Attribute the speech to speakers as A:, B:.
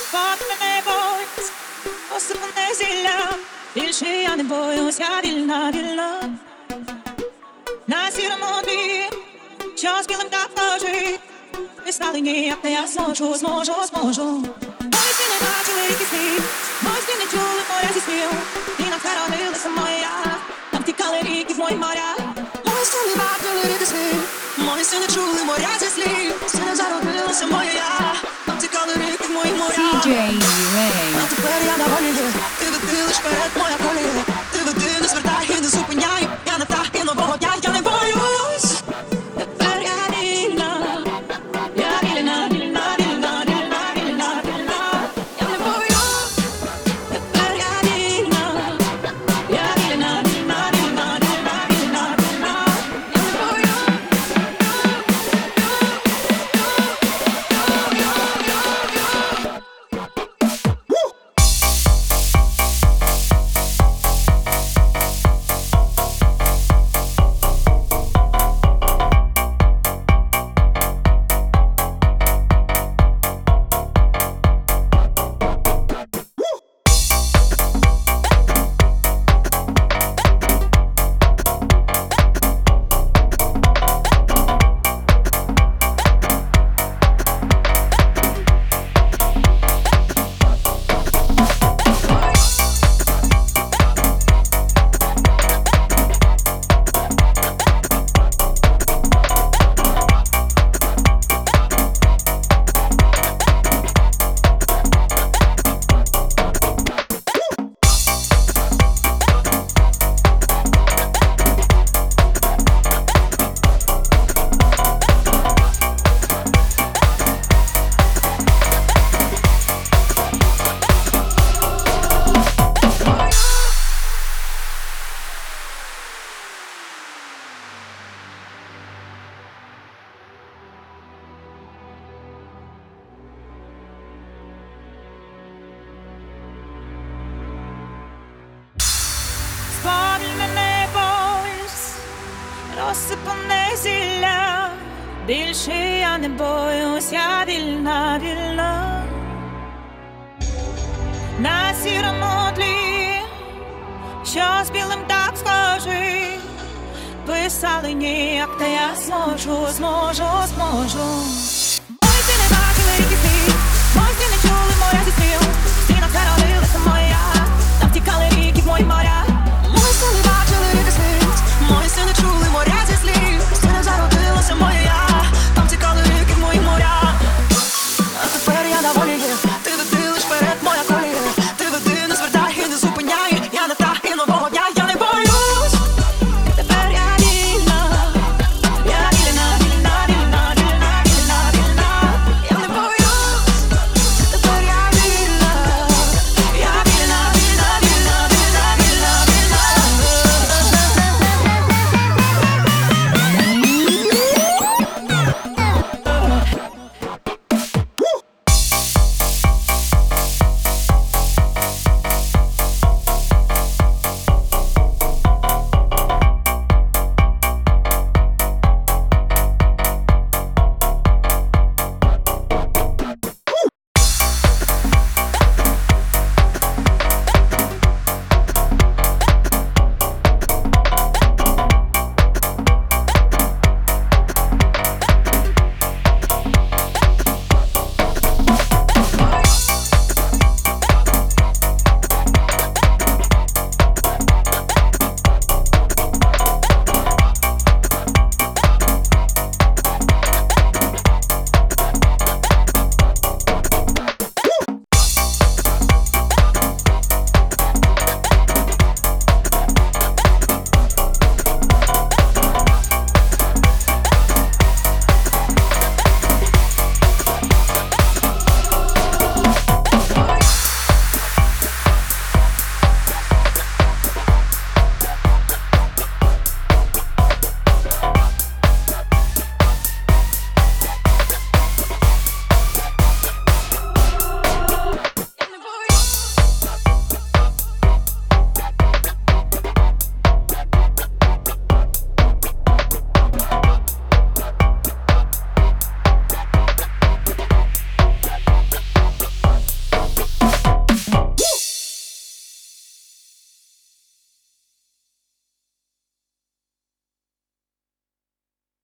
A: Спати не боюсь, осипане зілля. Більше я не боюсь, я вільна, вільна. На сірому тлі, що з білим так ложить. Не стали ніяк, та я зможу. Мої сни не бачили ріки слів, мої сни не чули моря зі снів. І нам хоронилися моя, нам тікали ріки в мої моря. Мої сни не бачили ріки слів, мої сни не чули моря зі слів. Сни зародилися моя, нам тікали ріки в мої моря.
B: DJ UA.
A: А тепер я на волі, ти веди лиш перед моя колія. Ти веди, не звертай і не зупиняй, я не та і нового дня, я не боюсь. Тепер я вільна, я вільна, вільна, вільна, вільна, вільна, вільна. Я не боюсь. Тепер я вільна, я вільна, вільна, вільна, вільна, вільна, вільна. Я не боюсь. Спальне не боюсь, розсипане зілля. Більше я не боюсь, я вільна, вільна. На сірому тлі, що з білим так схожий. Писали ніяк, та я зможу.